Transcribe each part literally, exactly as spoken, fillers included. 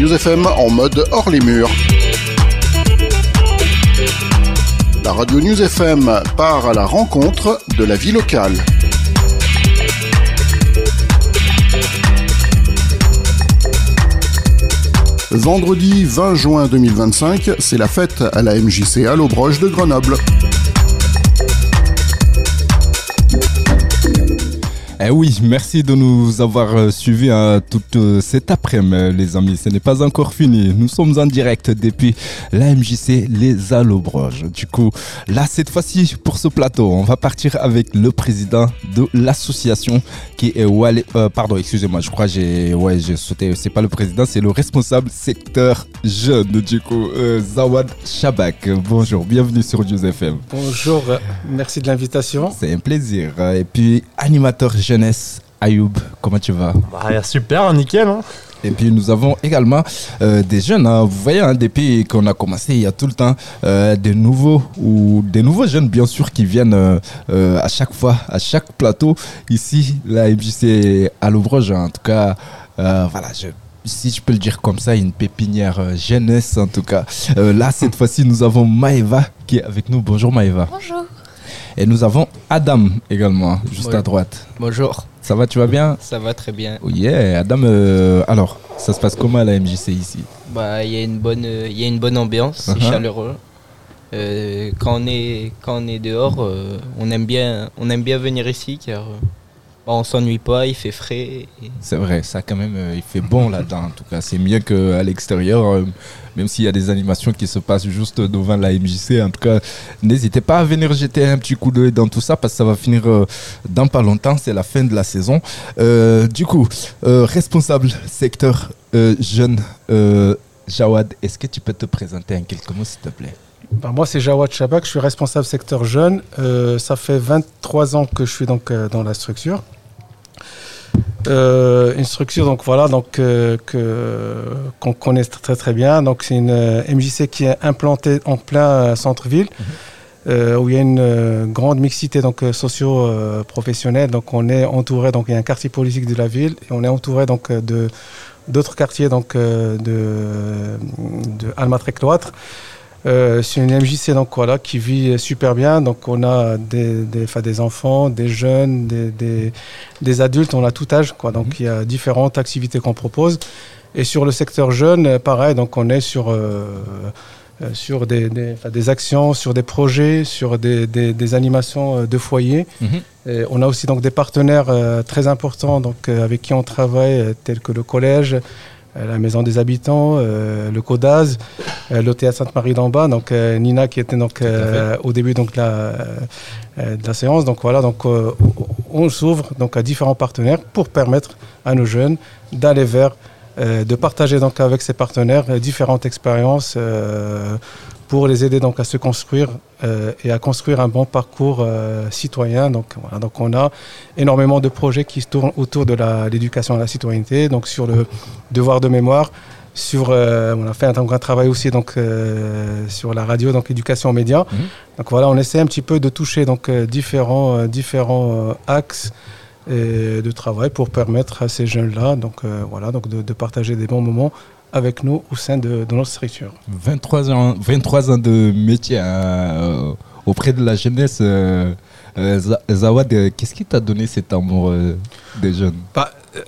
News F M en mode hors les murs. La radio News F M part à la rencontre de la vie locale. Vendredi vingt juin deux mille vingt-cinq, c'est la fête à la M J C à l'Aubroche de Grenoble. Eh oui, merci de nous avoir suivis hein, toute euh, cet après-midi, les amis. Ce n'est pas encore fini. Nous sommes en direct depuis la M J C Les Allobroges. Du coup, là, cette fois-ci, pour ce plateau, on va partir avec le président de l'association qui est Walé. Euh, pardon, excusez-moi, je crois que j'ai, ouais, j'ai sauté. C'est pas le président, c'est le responsable secteur jeune. Du coup, euh, Zawad Chabak. Bonjour, bienvenue sur News F M. Bonjour, merci de l'invitation. C'est un plaisir. Et puis, animateur jeunesse, Ayoub, comment tu vas? Bah, super, nickel. Hein. Et puis nous avons également euh, des jeunes, hein. Vous voyez, hein, depuis qu'on a commencé, il y a tout le temps euh, des nouveaux ou des nouveaux jeunes bien sûr qui viennent euh, euh, à chaque fois, à chaque plateau. Ici, la M J C à l'Aubroche, en tout cas, euh, voilà, je... si je peux le dire comme ça, une pépinière euh, jeunesse en tout cas. Euh, là, cette fois-ci, nous avons Maëva qui est avec nous. Bonjour Maëva. Bonjour. Et nous avons Adam également, juste oui. à droite. Bonjour. Ça va, tu vas bien? Ça va très bien. Oh yeah, Adam, euh, alors, ça se passe comment à la M J C ici? Bah, il y a une bonne, il y a une bonne ambiance, c'est uh-huh. chaleureux. Euh, quand on est, quand on est dehors, euh, on aime bien, on aime bien venir ici car euh, bah, on s'ennuie pas, il fait frais. Et... C'est vrai, ça quand même, euh, il fait bon là-dedans. En tout cas, c'est mieux qu'à l'extérieur. Euh, Même s'il y a des animations qui se passent juste devant la M J C. En tout cas, n'hésitez pas à venir jeter un petit coup d'œil dans tout ça parce que ça va finir euh, dans pas longtemps. C'est la fin de la saison. Euh, du coup, euh, responsable secteur euh, jeune, euh, Jawad, est-ce que tu peux te présenter en quelques mots, s'il te plaît? Ben moi, c'est Jawad Chabak, je suis responsable secteur jeune. Euh, ça fait vingt-trois ans que je suis donc, euh, dans la structure. Euh, une structure donc voilà donc euh, que qu'on connaît très très bien, donc c'est une euh, M J C qui est implantée en plein euh, centre-ville, mmh. euh, où il y a une euh, grande mixité donc euh, socio-professionnelle. Donc on est entouré, donc il y a un quartier politique de la ville et on est entouré donc de d'autres quartiers donc euh, de de Almatret-Cloître. Euh, c'est une M J C donc voilà qui vit super bien, donc on a des des, enfin, des enfants, des jeunes, des, des des adultes, on a tout âge quoi, donc mmh. il y a différentes activités qu'on propose. Et sur le secteur jeune, pareil, donc on est sur euh, sur des des, enfin, des actions, sur des projets, sur des des, des animations de foyer. Mmh. Et on a aussi donc des partenaires euh, très importants donc euh, avec qui on travaille, euh, tels que le collège, la Maison des Habitants, euh, le CODAZ, euh, l'O T A Sainte-Marie d'en-Bas, donc euh, Nina qui était donc euh, au début donc de la, euh, de la séance. Donc voilà, donc euh, on s'ouvre donc à différents partenaires pour permettre à nos jeunes d'aller vers, euh, de partager donc avec ces partenaires euh, différentes expériences euh, pour les aider donc à se construire euh, et à construire un bon parcours euh, citoyen. Donc voilà, donc on a énormément de projets qui se tournent autour de la, l'éducation à la citoyenneté, donc sur le devoir de mémoire, sur euh, on a fait un, un travail aussi donc euh, sur la radio, donc éducation aux médias. Mmh. Donc voilà, on essaie un petit peu de toucher donc euh, différents euh, différents euh, axes et de travail pour permettre à ces jeunes-là donc euh, voilà donc de, de partager des bons moments avec nous au sein de, de notre structure. vingt-trois ans, vingt-trois ans de métier euh, auprès de la jeunesse. Euh, euh, Zawad, euh, qu'est-ce qui t'a donné cet amour euh, des jeunes? bah, euh,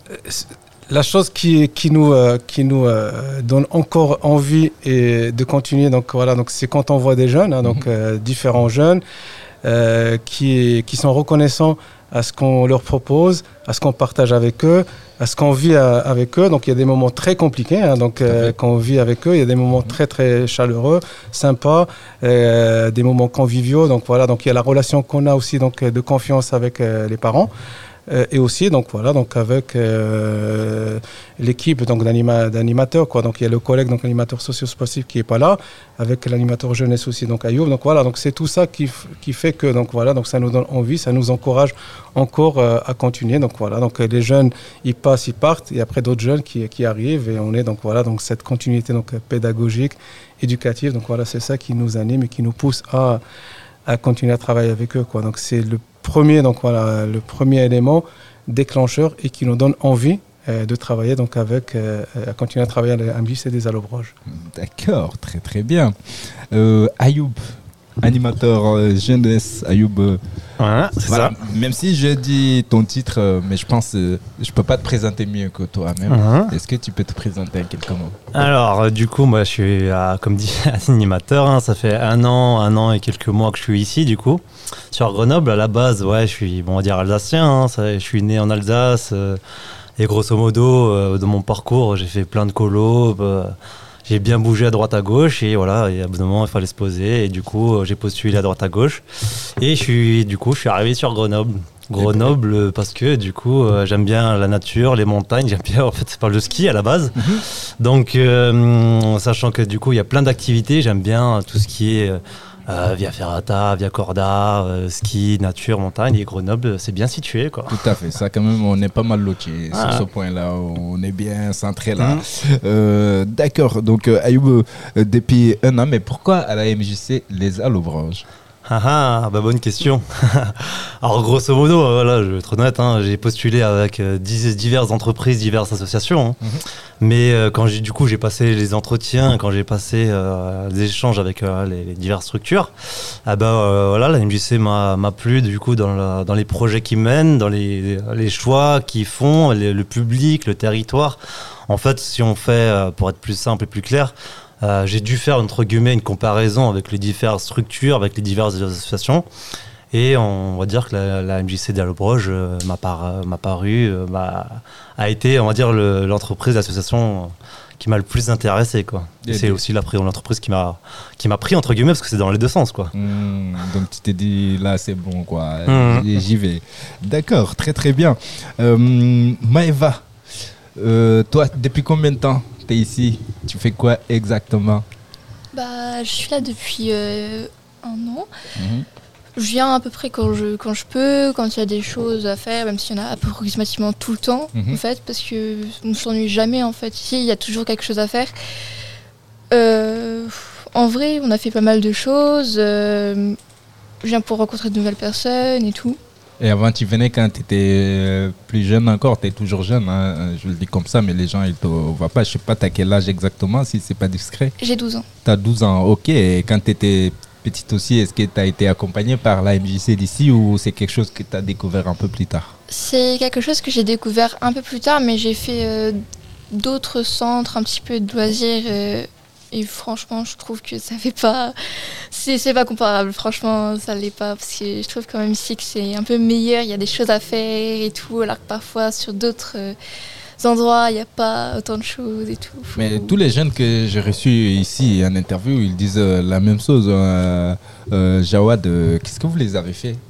La chose qui, qui nous, euh, qui nous euh, donne encore envie et de continuer, donc, voilà, donc, c'est quand on voit des jeunes, hein, donc, mm-hmm. euh, différents jeunes euh, qui, qui sont reconnaissants à ce qu'on leur propose, à ce qu'on partage avec eux, à ce qu'on vit à, avec eux. Donc il y a des moments très compliqués, hein, donc euh, qu'on vit avec eux. Il y a des moments très très chaleureux, sympas, euh, des moments conviviaux. Donc voilà, donc il y a la relation qu'on a aussi donc de confiance avec euh, les parents. Euh, et aussi donc voilà donc avec euh, l'équipe donc d'anima, d'animateurs quoi, donc il y a le collègue donc l'animateur socio-sportif qui est pas là, avec l'animateur jeunesse aussi donc Ayoub. Donc voilà, donc c'est tout ça qui f- qui fait que donc voilà donc ça nous donne envie, ça nous encourage encore euh, à continuer. Donc voilà, donc les jeunes ils passent, ils partent et après d'autres jeunes qui qui arrivent et on est donc voilà donc cette continuité donc pédagogique, éducative. Donc voilà, c'est ça qui nous anime et qui nous pousse à à continuer à travailler avec eux quoi. Donc c'est le premier donc voilà le premier élément déclencheur et qui nous donne envie euh, de travailler donc avec, euh, à continuer à travailler à la M J C des Allobroges. D'accord, très très bien. Euh, Ayoub, animateur euh, jeunesse, Ayoub. euh, Ouais, c'est voilà. ça. Même si je dis ton titre, euh, mais je pense euh, je peux pas te présenter mieux que toi-même. Mhm. Est-ce que tu peux te présenter en quelques mots? Alors, euh, du coup, moi, je suis, euh, comme dit, animateur. Hein, ça fait un an, un an et quelques mois que je suis ici, du coup, sur Grenoble. À la base, ouais, je suis, bon, on va dire alsacien. Hein, ça, je suis né en Alsace. euh, et grosso modo, euh, dans mon parcours, j'ai fait plein de colos. euh, j'ai bien bougé à droite à gauche. Et voilà, et à bout d'un moment, il fallait se poser. Et du coup, euh, j'ai postulé à droite à gauche. Et je suis, du coup, je suis arrivé sur Grenoble. Grenoble euh, parce que du coup euh, j'aime bien la nature, les montagnes, j'aime bien en fait c'est pas le ski à la base. Donc euh, sachant que du coup il y a plein d'activités, j'aime bien tout ce qui est euh, via ferrata, via corda, euh, ski, nature, montagne et Grenoble c'est bien situé quoi. Tout à fait, ça quand même, on est pas mal loti Ah. sur ce point-là, on est bien centré là. Euh, D'accord, donc euh, Ayoub, euh, depuis un an, mais pourquoi à la M J C les Allobroges? Ah ah, bah bonne question. Alors grosso modo, euh, voilà, je vais être honnête, hein, j'ai postulé avec euh, dix- diverses entreprises, diverses associations. Hein. Mhm. Mais euh, quand j'ai du coup j'ai passé les entretiens, quand j'ai passé euh, les échanges avec euh, les, les diverses structures, ah bah euh, voilà, la M J C m'a m'a plu du coup dans, la- dans les projets qu'ils mènent, dans les, les choix qu'ils font, les- le public, le territoire. En fait, si on fait, euh, pour être plus simple et plus clair. Euh, j'ai dû faire entre guillemets une comparaison avec les diverses structures, avec les diverses associations. Et on va dire que la, la M J C d'Allobroges euh, m'a, par, m'a paru, euh, m'a- a été, on va dire, le- l'entreprise, l'association euh, qui m'a le plus intéressé. Quoi. Et Et c'est des- aussi la, l'entreprise qui m'a, qui m'a pris, entre guillemets, parce que c'est dans les deux sens. Quoi. Hmm, donc tu t'es dit là c'est bon quoi, Mhm. j'y j'y vais. D'accord, très très bien. Euh, Maëva, euh, toi depuis combien de temps t'es ici? Tu fais quoi exactement? Bah, je suis là depuis euh, un an. Mhm. Je viens à peu près quand je, quand je peux, quand il y a des choses à faire, même s'il y en a approximativement tout le temps, Mhm. en fait, parce que on ne s'ennuie jamais, en fait. Ici, il y a toujours quelque chose à faire. Euh, en vrai, on a fait pas mal de choses. euh, je viens pour rencontrer de nouvelles personnes et tout. Et avant tu venais quand tu étais plus jeune encore, tu es toujours jeune, hein, je le dis comme ça, mais les gens ils te voient pas. Je sais pas t'as quel âge exactement si c'est pas discret. J'ai douze ans. Tu as douze ans, ok. Et quand tu étais petite aussi, est-ce que tu as été accompagnée par la M J C d'ici ou c'est quelque chose que tu as découvert un peu plus tard? C'est quelque chose que j'ai découvert un peu plus tard, mais j'ai fait euh, d'autres centres, un petit peu de loisirs. euh, et franchement, je trouve que ça fait pas. C'est, c'est pas comparable, franchement, ça l'est pas. Parce que je trouve quand même ici que c'est un peu meilleur, il y a des choses à faire et tout, alors que parfois sur d'autres euh, endroits, il n'y a pas autant de choses et tout. Faut- Mais tous les jeunes que j'ai reçus ici en interview, ils disent euh, la même chose. Euh, euh, Jawad, euh, qu'est-ce que vous les avez fait?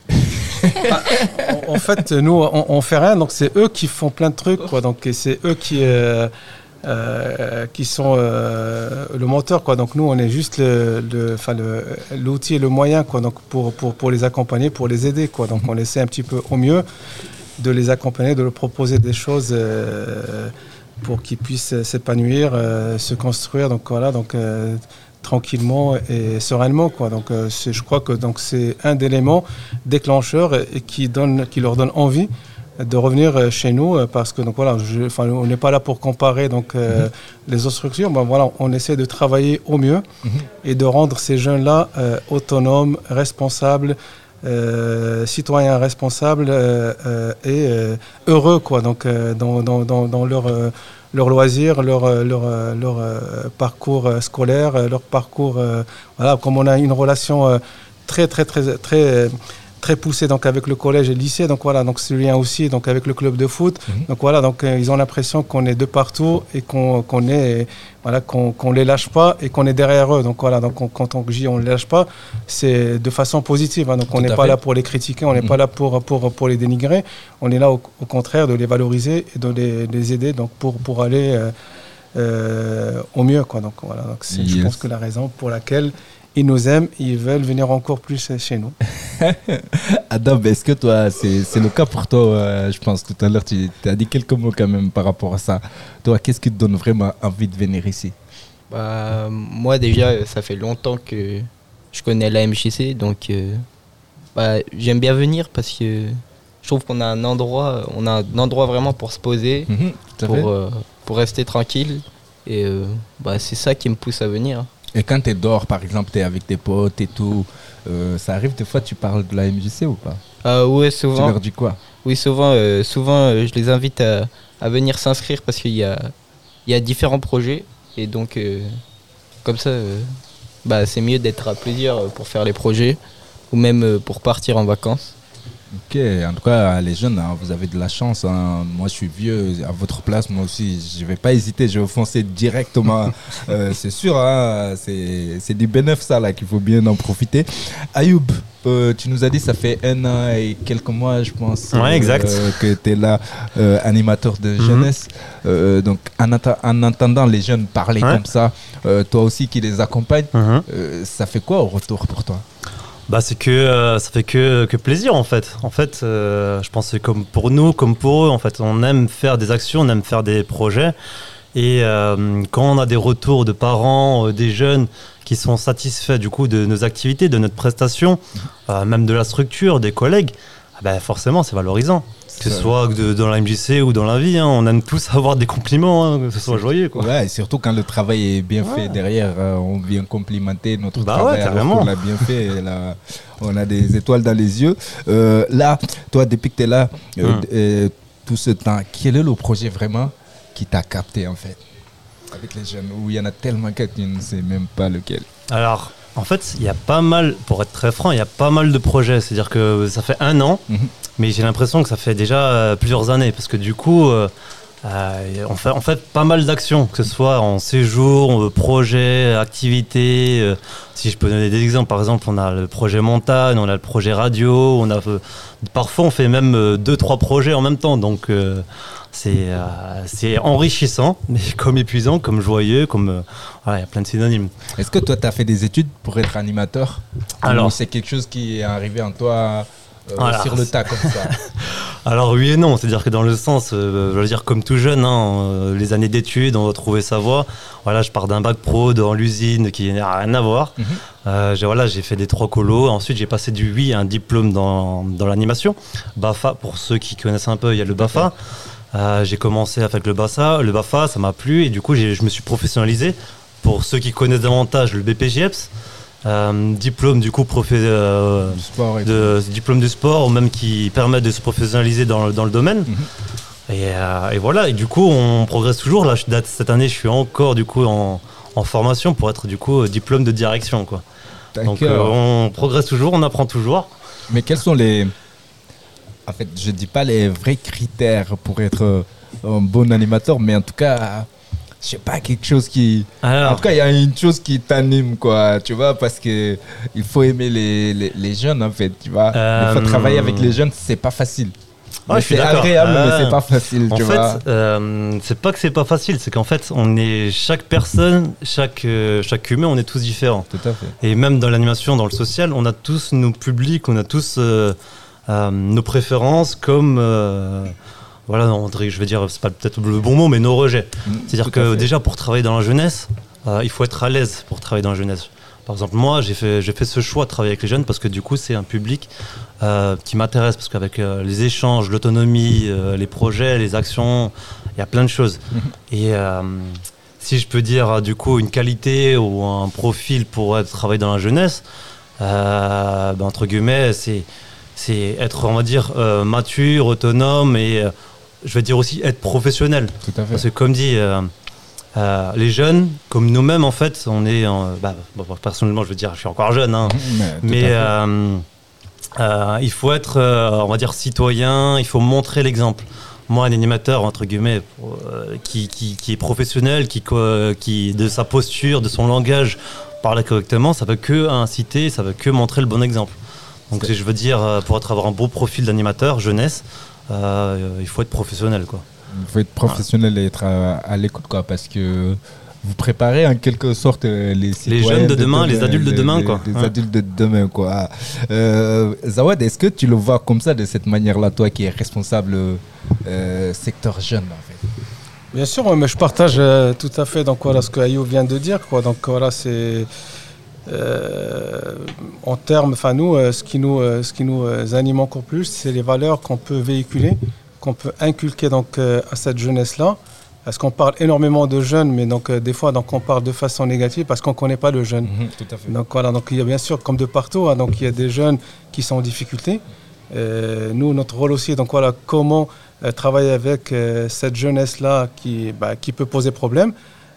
En, en fait, nous, on, on fait rien, donc c'est eux qui font plein de trucs, quoi. Donc et c'est eux qui, euh, euh, qui sont euh, le moteur, quoi. Donc nous, on est juste le, le, enfin, le, l'outil et le moyen, quoi. Donc pour, pour, pour les accompagner, pour les aider, quoi. Donc on essaie un petit peu au mieux de les accompagner, de leur proposer des choses euh, pour qu'ils puissent s'épanouir, euh, se construire. Donc voilà, donc euh, tranquillement et sereinement, quoi. Donc euh, c'est, je crois que donc c'est un des éléments déclencheurs et qui donne, qui leur donne envie de revenir chez nous, parce que donc voilà, je, enfin, on n'est pas là pour comparer donc euh, mm-hmm. les autres structures. Ben voilà, on essaie de travailler au mieux mm-hmm. et de rendre ces jeunes-là euh, autonomes, responsables. Euh, citoyens responsables euh, euh, et euh, heureux, quoi, donc euh, dans, dans, dans, dans leur euh, leur loisir, leur leur euh, leur euh, parcours euh, scolaire, euh, leur parcours euh, voilà, comme on a une relation euh, très très très très euh, très poussée donc avec le collège et le lycée, donc voilà, donc ce lien aussi donc avec le club de foot, mmh. donc voilà, donc euh, ils ont l'impression qu'on est de partout et qu'on qu'on est voilà qu'on qu'on les lâche pas et qu'on est derrière eux, donc voilà, donc on, quand on dit on les lâche pas, c'est de façon positive, hein, donc on n'est pas fait. là pour les critiquer, on n'est mmh. pas là pour pour pour les dénigrer, on est là au, au contraire de les valoriser et de les, les aider donc pour pour aller euh, euh, au mieux, quoi, donc voilà, donc c'est, yes. je pense que la raison pour laquelle ils nous aiment, ils veulent venir encore plus chez nous. Adam, est-ce que toi, c'est, c'est le cas pour toi euh, je pense tout à l'heure, tu as dit quelques mots quand même par rapport à ça. Toi, qu'est-ce qui te donne vraiment envie de venir ici? Bah, moi déjà, ça fait longtemps que je connais la M J C, donc euh, bah, j'aime bien venir parce que je je trouve qu'on a un endroit, on a un endroit vraiment pour se poser, Mhm, tout à fait. pour, euh, pour rester tranquille. Et euh, bah, c'est ça qui me pousse à venir. Et quand tu es dehors, par exemple, tu es avec tes potes et tout, euh, ça arrive des fois, tu parles de la M J C ou pas? Ah ouais, Tu souvent. leur dis quoi? Oui, souvent, euh, souvent euh, je les invite à, à venir s'inscrire parce qu'il y a, il y a différents projets. Et donc, euh, comme ça, euh, bah, c'est mieux d'être à plusieurs pour faire les projets ou même euh, pour partir en vacances. Ok, en tout cas, les jeunes, hein, vous avez de la chance. Hein. Moi, je suis vieux, à votre place, moi aussi, je vais pas hésiter, je vais foncer directement. euh, c'est sûr, hein, c'est, c'est du bénéfice, ça, là, qu'il faut bien en profiter. Ayoub, euh, tu nous as dit, ça fait un an et quelques mois, je pense, Ouais, exact. euh, que tu es là, euh, animateur de jeunesse. Euh, donc, en, atta- en entendant les jeunes parler Ouais. comme ça, euh, toi aussi qui les accompagne, Mhm. euh, ça fait quoi au retour pour toi? Bah c'est que euh, ça fait que, que plaisir en fait. En fait, euh, je pense que c'est comme pour nous, comme pour eux. En fait, on aime faire des actions, on aime faire des projets. Et euh, quand on a des retours de parents, euh, des jeunes qui sont satisfaits du coup de nos activités, de notre prestation, euh, même de la structure, des collègues, ah bah, forcément c'est valorisant. Que ce Ça- soit de- dans la M J C ou dans la vie, hein, on aime tous avoir des compliments, hein, que ce soit joyeux quoi. Ouais, et surtout quand le travail est bien Ouais. fait derrière, euh, on vient complimenter notre Bah travail ouais, alors carrément. qu'on l'a bien fait. Et là, on a des étoiles dans les yeux. Euh, là, toi, depuis que tu es là, euh, Hum. euh, tout ce temps, quel est le projet vraiment qui t'a capté en fait avec les jeunes? Où il y en a tellement que tu ne sais même pas lequel. Alors, en fait, il y a pas mal, pour être très franc, il y a pas mal de projets. C'est-à-dire que ça fait un an, Mhm. mais j'ai l'impression que ça fait déjà euh, plusieurs années. Parce que du coup, euh, euh, on, fait, on fait pas mal d'actions, que ce soit en séjour, euh, projet, activité. euh, si je peux donner des exemples, par exemple, on a le projet montagne, on a le projet radio. On a, euh, parfois, on fait même euh, deux, trois projets en même temps. Donc, euh, c'est euh, c'est enrichissant, mais comme épuisant, comme joyeux, comme... euh, voilà, il y a plein de synonymes. Est-ce que toi, tu as fait des études pour être animateur? Alors- Ou c'est quelque chose qui est arrivé en toi euh, Voilà. sur le tas comme ça? Alors oui et non, c'est-à-dire que dans le sens, euh, je veux dire comme tout jeune, hein, euh, les années d'études, on va trouver sa voie. Voilà, je pars d'un bac pro dans l'usine qui n'a rien à voir. Mhm. Euh, j'ai, voilà, j'ai fait des trois colos. Ensuite, j'ai passé du huit à un diplôme dans, dans l'animation. BAFA, pour ceux qui connaissent un peu, il y a le BAFA. Euh, j'ai commencé avec le BAFA, le BAFA, ça m'a plu et du coup, j'ai- je me suis professionnalisé. Pour ceux qui connaissent davantage, le B P J E P S. Euh, diplôme du coup profé, euh, Du sport et tout. de diplôme du sport ou même qui permet de se professionnaliser dans, le- dans le domaine. Mhm. Et, euh, et voilà, et du coup on progresse toujours. Là, je, date- cette année, je suis encore du coup en, en formation pour être du coup diplôme de direction, quoi. Donc euh, D'accord. on progresse toujours, on apprend toujours. Mais quels sont les... En fait, je dis pas les vrais critères pour être euh, un bon animateur, mais en tout cas, je sais pas, quelque chose qui... En Alors, tout cas, il y a une chose qui t'anime, quoi, tu vois, parce que il faut aimer les, les, les jeunes, en fait, tu vois. Euh, Il faut travailler avec les jeunes, c'est pas facile. Ouais, Mais je suis c'est d'accord. agréable, Ah. mais c'est pas facile, en tu fait, vois. euh, c'est pas que c'est pas facile, c'est qu'en fait, on est chaque personne, chaque euh, chaque humain, on est tous différents. Tout à fait. Et même dans l'animation, dans le social, on a tous nos publics, on a tous euh, euh, nos préférences, comme euh, voilà, on dirait- je vais dire, c'est pas peut-être le bon mot, mais nos rejets. C'est-à-dire Tout à que fait. déjà pour travailler dans la jeunesse, euh, il faut être à l'aise pour travailler dans la jeunesse. Par exemple, moi, j'ai fait, j'ai fait ce choix de travailler avec les jeunes parce que du coup, c'est un public euh, qui m'intéresse parce qu'avec euh, les échanges, l'autonomie, euh, les projets, les actions, il y a plein de choses. Et euh, si je peux dire euh, du coup une qualité ou un profil pour être, travailler dans la jeunesse, euh, ben, entre guillemets, c'est c'est être, on va dire, euh, mature, autonome et euh, je vais dire aussi être professionnel. Tout à fait. Parce que comme dit, euh, euh, les jeunes, comme nous-mêmes en fait, on est, en- bah, bon, personnellement je veux dire, je suis encore jeune, hein, Mais, tout mais à fait. euh, euh, il faut être, euh, on va dire, citoyen, il faut montrer l'exemple. Moi, un animateur, entre guillemets, euh, qui, qui, qui est professionnel, qui, co- qui, de sa posture, de son langage, parle correctement, ça ne peut que inciter, ça ne peut que montrer le bon exemple. Donc, C'est- je veux dire, euh, pour être, avoir un beau profil d'animateur, jeunesse, euh, il faut être professionnel, quoi. Il faut être professionnel et être à, à l'écoute, quoi, parce que vous préparez en quelque sorte euh, les citoyens jeunes de demain, les adultes de demain, les- quoi. Les Ouais. adultes de demain, quoi. Euh, Zawad, est-ce que tu le vois comme ça, de cette manière-là, toi qui es responsable euh, secteur jeune, en fait? Bien sûr, ouais, mais je partage euh, tout à fait donc, voilà, ce que Ayoub vient de dire. Quoi. Donc voilà, c'est euh, en termes, enfin nous, euh, ce qui nous, euh, ce qui nous euh, anime encore plus, c'est les valeurs qu'on peut véhiculer, qu'on peut inculquer donc euh, à cette jeunesse-là. Parce qu'on parle énormément de jeunes, mais donc euh, des fois donc on parle de façon négative parce qu'on ne connaît pas le jeune. Mmh, tout à fait. Donc voilà, donc il y a bien sûr comme de partout, hein, donc il y a des jeunes qui sont en difficulté. Euh, nous, notre rôle aussi, donc voilà, comment euh, travailler avec euh, cette jeunesse-là qui, bah, qui peut poser problème.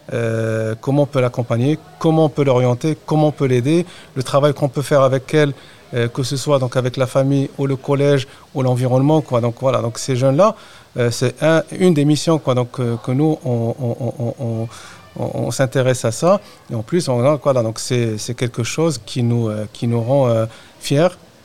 Euh, comment on peut l'accompagner, comment on peut l'orienter, comment on peut l'aider, le travail qu'on peut faire avec elle, euh, que ce soit donc avec la famille ou le collège ou l'environnement, quoi. Donc voilà, donc ces jeunes-là, euh, c'est un, une des missions, quoi, donc euh, que nous on, on, on, on, on, on s'intéresse à ça. Et en plus, on, voilà, donc c'est, c'est quelque chose qui nous euh, qui nous rend euh, fiers.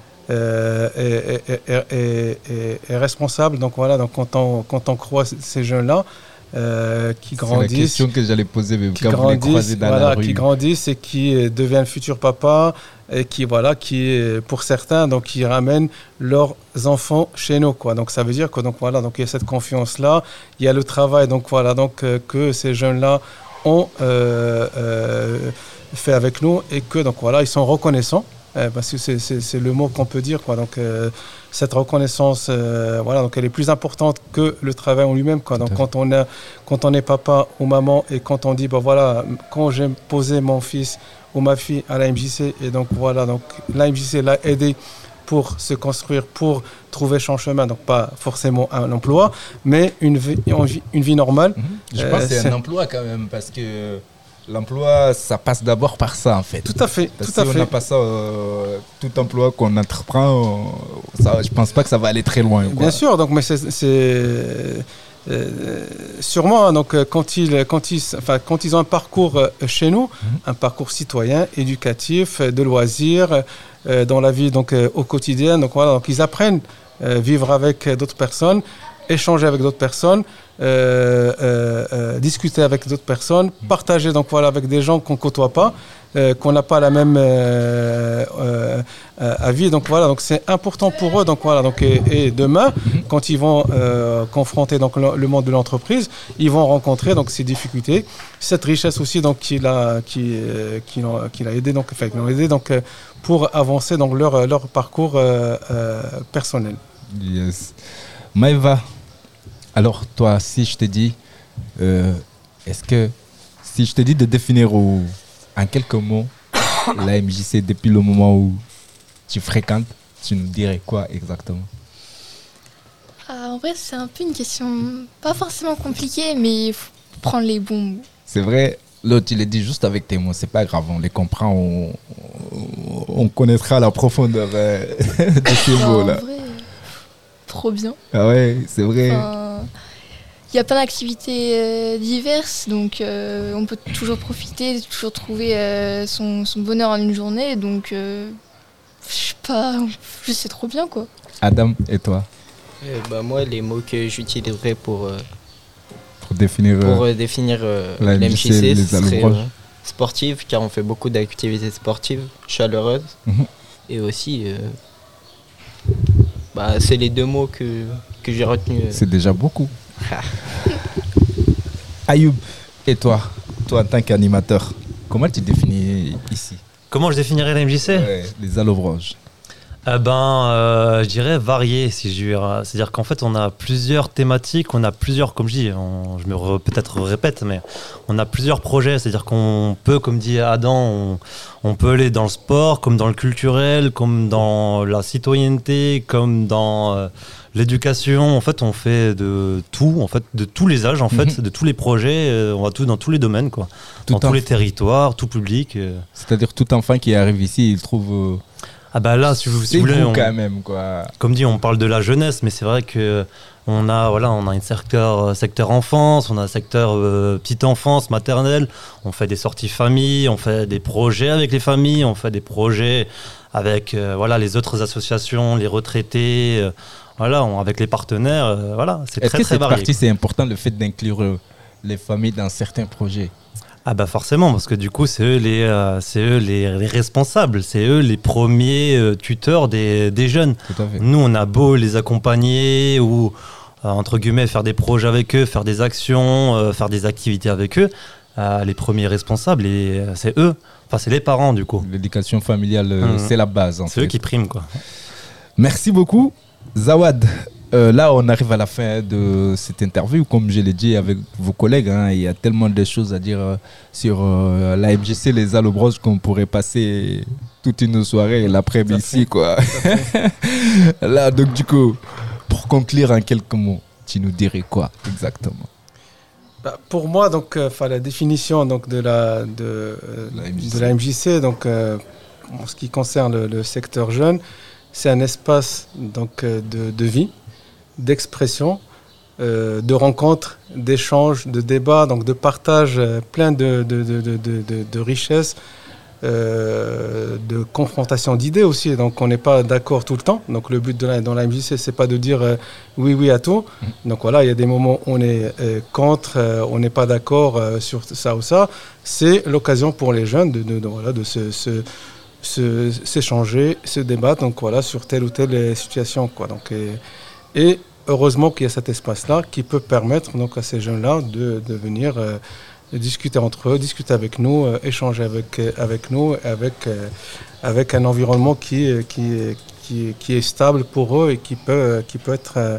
Euh, et, et, et, et, et responsable. Donc voilà, donc quand on, quand on croit ces jeunes-là euh, qui grandissent, c'est la question que j'allais poser, mais qui quand vous les croisez dans voilà, la rue, qui grandissent et qui deviennent futurs papas et qui voilà, qui pour certains donc qui ramènent leurs enfants chez nous, quoi. Donc ça veut dire que donc voilà, donc il y a cette confiance-là, il y a le travail donc voilà donc euh, que ces jeunes-là ont euh, euh, fait avec nous et que donc voilà ils sont reconnaissants. Parce que c'est, c'est, c'est le mot qu'on peut dire, quoi. Donc euh, cette reconnaissance, euh, voilà, donc elle est plus importante que le travail en lui-même, quoi. Donc quand on a, quand on est papa ou maman et quand on dit, bah voilà, quand j'ai posé mon fils ou ma fille à la M J C et donc voilà, donc la M J C l'a aidé pour se construire, pour trouver son chemin, donc pas forcément un emploi, mais une vie, une vie normale. Mmh. Je euh, pense que c'est, c'est un emploi quand même, parce que l'emploi, ça passe d'abord par ça, en fait. Tout à fait. Parce tout à si fait. on n'a pas ça, euh, tout emploi qu'on entreprend, euh, ça, je ne pense pas que ça va aller très loin. Quoi. Bien sûr, donc, mais c'est, c'est euh, sûrement, hein, donc, quand, ils, quand, ils, enfin, quand ils ont un parcours euh, chez nous, mmh. un parcours citoyen, éducatif, de loisirs, euh, dans la vie donc, euh, au quotidien, donc, voilà, donc ils apprennent à euh, vivre avec d'autres personnes, échanger avec d'autres personnes, euh, euh, euh, discuter avec d'autres personnes, partager donc voilà avec des gens qu'on ne côtoie pas, euh, qu'on n'a pas la même euh, euh, euh, avis. Donc voilà, donc c'est important pour eux. Donc voilà, donc et, et demain, quand ils vont euh, confronter donc le, le monde de l'entreprise, ils vont rencontrer donc ces difficultés, cette richesse aussi donc qui l'a qui euh, qui l'a, qui l'a aidé donc enfin qui l'ont aidé donc euh, pour avancer dans leur leur parcours euh, euh, personnel. Yes. Maëva, alors toi, si je te dis, euh, est-ce que, si je te dis de définir au, en quelques mots la M J C depuis le moment où tu fréquentes, tu nous dirais quoi exactement? Ah, en vrai, c'est un peu une question pas forcément compliquée, mais il faut prendre les bons mots. C'est vrai, là tu le dis juste avec tes mots, c'est pas grave, on les comprend, on, on connaîtra la profondeur euh, de ces mots-là. En vrai, trop bien. Ah ouais, c'est vrai. Enfin, il y a plein d'activités euh, diverses, donc euh, on peut toujours profiter, toujours trouver euh, son, son bonheur en une journée. Donc, euh, je sais pas, juste c'est trop bien, quoi. Adam, et toi? euh, bah, Moi, les mots que j'utiliserais pour, euh, pour définir, pour euh, euh, définir euh, la l'M J C, ce serait euh, sportive, car on fait beaucoup d'activités sportives, chaleureuses, mm-hmm. et aussi... Euh, Bah, c'est les deux mots que, que j'ai retenus. C'est déjà beaucoup. Ayoub, et toi, toi en tant qu'animateur, comment tu définis ici? Comment je définirais la M J C? Ouais, les Allobroges. Eh ben, euh, je dirais varié, si je dirais. C'est-à-dire qu'en fait, on a plusieurs thématiques, on a plusieurs, comme je dis, on, je me re, peut-être répète, mais on a plusieurs projets. C'est-à-dire qu'on peut, comme dit Adam, on, on peut aller dans le sport, comme dans le culturel, comme dans la citoyenneté, comme dans euh, l'éducation. En fait, on fait de tout, en fait, de tous les âges, en fait, mm-hmm. de tous les projets. Euh, on va tout dans tous les domaines, quoi. Tout dans tous les territoires, tout public. Euh. C'est-à-dire tout enfant qui arrive ici, il trouve. Euh... Ah bah là, si vous, si vous voulez, on, quand même, quoi. Comme dit, on parle de la jeunesse, mais c'est vrai que on a, voilà, on a un secteur, secteur enfance, on a un secteur euh, petite enfance, maternelle. On fait des sorties famille, on fait des projets avec les familles, on fait des projets avec, euh, voilà, les autres associations, les retraités, euh, voilà, on, avec les partenaires, euh, voilà, c'est Est-ce très que très cette varié. Partie, c'est important le fait d'inclure euh, les familles dans certains projets? Ah bah forcément, parce que du coup, c'est eux les, euh, c'est eux les, les responsables, c'est eux les premiers euh, tuteurs des, des jeunes. Tout à fait. Nous, on a beau les accompagner ou, euh, entre guillemets, faire des projets avec eux, faire des actions, euh, faire des activités avec eux, euh, les premiers responsables et euh, c'est eux, enfin c'est les parents du coup. L'éducation familiale, mmh. c'est la base. En c'est fait. eux qui priment quoi. Merci beaucoup, Zawad. Euh, là, on arrive à la fin de cette interview. Comme je l'ai dit avec vos collègues, hein, il y a tellement de choses à dire euh, sur euh, la M J C, les allobroges, qu'on pourrait passer toute une soirée et l'après-midi ici, quoi. Là, donc du coup, pour conclure en quelques mots, tu nous dirais quoi exactement? Bah, pour moi, donc, euh, la définition donc, de, la, de, euh, la M J C. de la M J C, donc, euh, en ce qui concerne le, le secteur jeune, c'est un espace donc, de, de vie, d'expression, euh, de rencontres, d'échanges, de débats, donc de partage, euh, plein de, de, de, de, de, de richesses, euh, de confrontation d'idées aussi. Donc on n'est pas d'accord tout le temps. Donc le but de la, dans la M J C, c'est pas de dire euh, oui, oui à tout. Donc voilà, il y a des moments où on est euh, contre, euh, on n'est pas d'accord euh, sur ça ou ça. C'est l'occasion pour les jeunes de, de, de, voilà, de se, se, se, s'échanger, se débattre donc, voilà, sur telle ou telle situation. Quoi. Donc, et, Et heureusement qu'il y a cet espace-là qui peut permettre donc, à ces jeunes-là de, de venir euh, discuter entre eux, discuter avec nous, euh, échanger avec, euh, avec nous, avec, euh, avec un environnement qui, qui, qui, qui est stable pour eux et qui peut, qui peut être euh,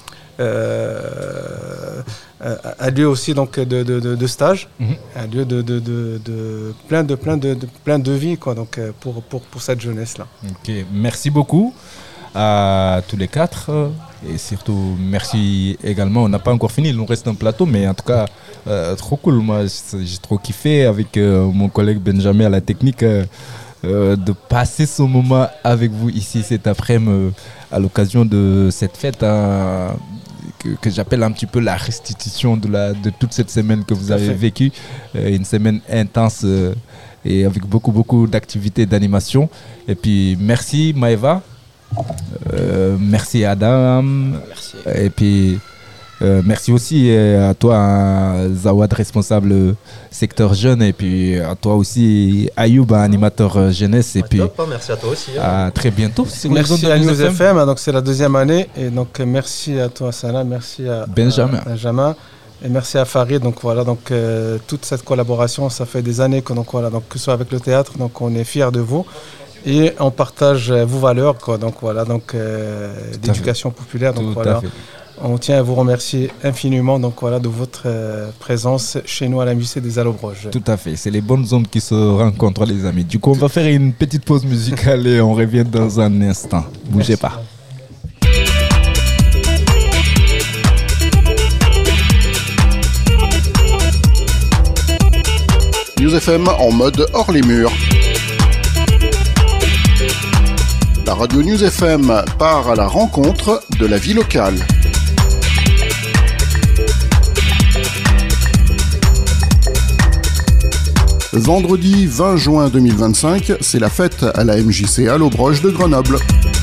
euh, un lieu aussi donc, de, de, de, de stage, mm-hmm. un lieu de, de, de, de, plein, de, plein, de, de, plein de vie quoi, donc, pour, pour, pour cette jeunesse-là. Ok, merci beaucoup à tous les quatre. Et surtout, merci également. On n'a pas encore fini, il nous reste un plateau, mais en tout cas, euh, trop cool. Moi, j'ai trop kiffé avec euh, mon collègue Benjamin à la technique euh, euh, de passer ce moment avec vous ici cet après-midi euh, à l'occasion de cette fête hein, que, que j'appelle un petit peu la restitution de, la, de toute cette semaine que vous avez vécue. Euh, une semaine intense euh, et avec beaucoup, beaucoup d'activités, d'animation. Et puis, merci Maëva. Euh, merci Adam. Merci. Et puis euh, merci aussi à toi Zawad, responsable secteur jeune, et puis à toi aussi Ayoub, animateur jeunesse. Et ouais, puis top, hein, merci à toi aussi. Hein. À très bientôt. Merci à News F M. Donc c'est la deuxième année et donc merci à toi Salah, merci à Benjamin. À Benjamin. Et merci à Farid. Donc voilà, donc euh, toute cette collaboration, ça fait des années que donc voilà, donc que ce soit avec le théâtre, donc on est fiers de vous. Et on partage vos valeurs, quoi. Donc voilà, donc euh, d'éducation populaire. Donc Tout voilà, on tient à vous remercier infiniment, donc voilà, de votre euh, présence chez nous à la M J C des Allobroges. Tout à fait, c'est les bonnes ondes qui se rencontrent, les amis. Du coup, on va faire une petite pause musicale et on revient dans un instant. Bougez pas. News F M en mode hors les murs. La radio News F M part à la rencontre de la vie locale. Vendredi vingt juin deux mille vingt-cinq, c'est la fête à la M J C Allobroges de Grenoble.